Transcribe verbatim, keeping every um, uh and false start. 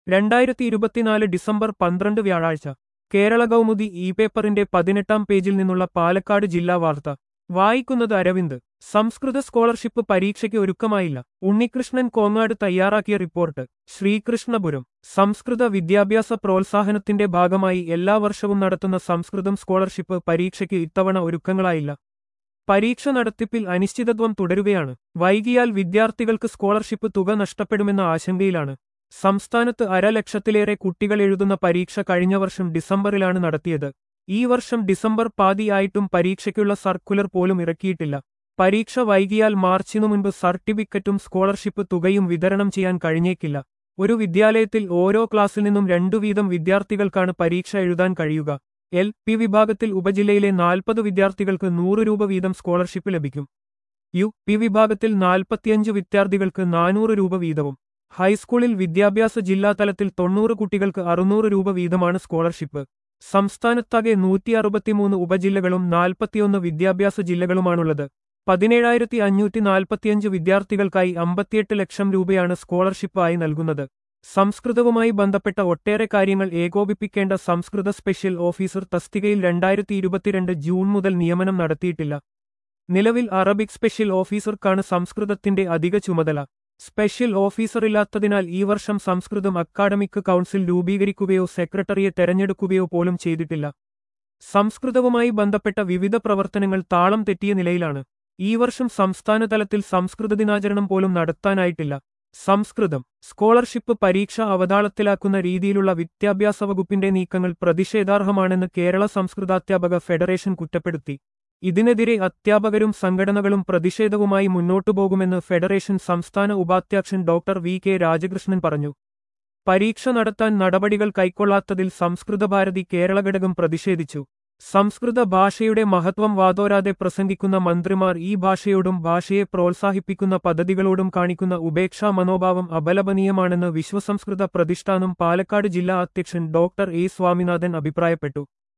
രണ്ടായിരത്തി ഇരുപത്തിനാല് ഡിസംബർ പന്ത്രണ്ട് വ്യാഴാഴ്ച കേരള കൗമുദി ഇ പേപ്പറിന്റെ പതിനെട്ടാം പേജിൽ നിന്നുള്ള പാലക്കാട് ജില്ലാ വാർത്ത വായിക്കുന്നത് അരവിന്ദ്. സംസ്കൃത സ്കോളർഷിപ്പ് പരീക്ഷയ്ക്ക് ഒരുക്കമായില്ല. ഉണ്ണികൃഷ്ണൻ കോങ്ങാട് തയ്യാറാക്കിയ റിപ്പോർട്ട്. ശ്രീകൃഷ്ണപുരം. സംസ്കൃത വിദ്യാഭ്യാസ പ്രോത്സാഹനത്തിന്റെ ഭാഗമായി എല്ലാ വർഷവും നടത്തുന്ന സംസ്കൃതം സ്കോളർഷിപ്പ് പരീക്ഷയ്ക്ക് ഇത്തവണ ഒരുക്കങ്ങളായില്ല. പരീക്ഷ നടത്തിപ്പിൽ അനിശ്ചിതത്വം തുടരുകയാണ്. വൈകിയാൽ വിദ്യാർത്ഥികൾക്ക് സ്കോളർഷിപ്പ് തുക നഷ്ടപ്പെടുമെന്ന ആശങ്കയിലാണ്. സംസ്ഥാനത്ത് അരലക്ഷത്തിലേറെ കുട്ടികൾ എഴുതുന്ന പരീക്ഷ കഴിഞ്ഞ വർഷം ഡിസംബറിലാണ് നടത്തിയത്. ഈ വർഷം ഡിസംബർ പാതിയായിട്ടും പരീക്ഷയ്ക്കുള്ള സർക്കുലർ പോലും ഇറക്കിയിട്ടില്ല. പരീക്ഷ വൈകിയാൽ മാർച്ചിനു മുൻപ് സർട്ടിഫിക്കറ്റും സ്കോളർഷിപ്പ് തുകയും വിതരണം ചെയ്യാൻ കഴിഞ്ഞേക്കില്ല. ഒരു വിദ്യാലയത്തിൽ ഓരോ ക്ലാസ്സിൽ നിന്നും രണ്ടു വീതം വിദ്യാർത്ഥികൾക്കാണ് പരീക്ഷ എഴുതാൻ കഴിയുക. എൽ പി വിഭാഗത്തിൽ ഉപജില്ലയിലെ നാൽപ്പത് വിദ്യാർത്ഥികൾക്ക് നൂറ് രൂപ വീതം സ്കോളർഷിപ്പ് ലഭിക്കും. യു പി വിഭാഗത്തിൽ നാൽപ്പത്തിയഞ്ച് വിദ്യാർത്ഥികൾക്ക് നാനൂറ് രൂപ വീതവും. ഹൈസ്കൂളിൽ വിദ്യാഭ്യാസ ജില്ലാതലത്തിൽ തൊണ്ണൂറ് കുട്ടികൾക്ക് അറുന്നൂറ് രൂപ വീതമാണ് സ്കോളർഷിപ്പ്. സംസ്ഥാനത്താകെ നൂറ്റി അറുപത്തിമൂന്ന് ഉപജില്ലകളും നാൽപ്പത്തിയൊന്ന് വിദ്യാഭ്യാസ ജില്ലകളുമാണുള്ളത്. പതിനേഴായിരത്തി അഞ്ഞൂറ്റി നാൽപ്പത്തിയഞ്ച് വിദ്യാർത്ഥികൾക്കായി അമ്പത്തിയെട്ട് ലക്ഷം രൂപയാണ് സ്കോളർഷിപ്പ് ആയി നൽകുന്നത്. സംസ്കൃതവുമായി ബന്ധപ്പെട്ട ഒട്ടേറെ കാര്യങ്ങൾ ഏകോപിപ്പിക്കേണ്ട സംസ്കൃത സ്പെഷ്യൽ ഓഫീസർ തസ്തികയിൽ രണ്ടായിരത്തി ഇരുപത്തിരണ്ട് ജൂൺ മുതൽ നിയമനം നടത്തിയിട്ടില്ല. നിലവിൽ അറബിക് സ്പെഷ്യൽ ഓഫീസർക്കാണ് സംസ്കൃതത്തിന്റെ അധിക ചുമതല. സ്പെഷ്യൽ ഓഫീസറില്ലാത്തതിനാൽ ഈ വർഷം സംസ്കൃതം അക്കാഡമിക് കൗൺസിൽ രൂപീകരിക്കുകയോ സെക്രട്ടറിയെ തെരഞ്ഞെടുക്കുകയോ പോലും ചെയ്തിട്ടില്ല. സംസ്കൃതവുമായി ബന്ധപ്പെട്ട വിവിധ പ്രവർത്തനങ്ങൾ താളം തെറ്റിയ നിലയിലാണ്. ഈ വർഷം സംസ്ഥാന തലത്തിൽ സംസ്കൃത ദിനാചരണം പോലും നടത്താനായിട്ടില്ല. സംസ്കൃതം സ്കോളർഷിപ്പ് പരീക്ഷ അവതാളത്തിലാക്കുന്ന രീതിയിലുള്ള വിദ്യാഭ്യാസ വകുപ്പിന്റെ നീക്കങ്ങൾ പ്രതിഷേധാർഹമാണെന്ന് കേരള സംസ്കൃതാധ്യാപക ഫെഡറേഷൻ കുറ്റപ്പെടുത്തി. ഇതിനെതിരെ അധ്യാപകരും സംഘടനകളും പ്രതിഷേധവുമായി മുന്നോട്ടുപോകുമെന്ന് ഫെഡറേഷൻ സംസ്ഥാന ഉപാധ്യക്ഷൻ ഡോക്ടർ വി കെ രാജകൃഷ്ണൻ പറഞ്ഞു. പരീക്ഷ നടത്താൻ നടപടികൾ കൈക്കൊള്ളാത്തതിൽ സംസ്കൃത ഭാരതി കേരള ഘടകം പ്രതിഷേധിച്ചു. സംസ്കൃത ഭാഷയുടെ മഹത്വം വാതോരാതെ പ്രസംഗിക്കുന്ന മന്ത്രിമാർ ഈ ഭാഷയോടും ഭാഷയെ പ്രോത്സാഹിപ്പിക്കുന്ന പദ്ധതികളോടും കാണിക്കുന്ന ഉപേക്ഷാ മനോഭാവം അപലപനീയമാണെന്ന് വിശ്വസംസ്കൃത പ്രതിഷ്ഠാനം പാലക്കാട് ജില്ലാ അധ്യക്ഷൻ ഡോക്ടർ എ സ്വാമിനാഥൻ അഭിപ്രായപ്പെട്ടു.